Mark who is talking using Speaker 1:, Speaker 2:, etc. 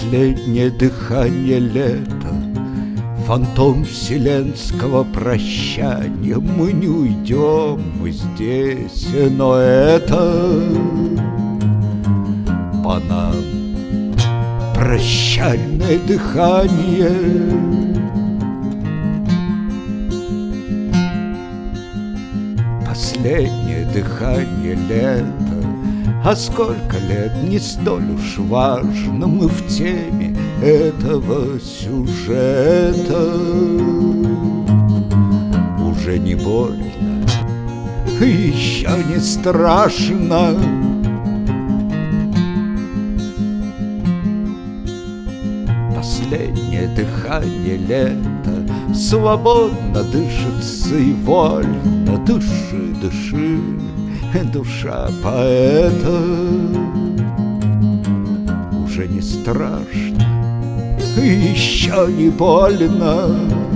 Speaker 1: Последнее дыхание лета, фантом вселенского прощания. Мы не уйдем, мы здесь, но это по нам прощальное дыхание. Последнее дыхание лета. А сколько лет, не столь уж важно, мы в теме этого сюжета. Уже не больно, еще не страшно. Последнее дыхание лета, свободно дышится и вольно. Дыши, дыши, душа поэта. Уже не страшно, еще не больно.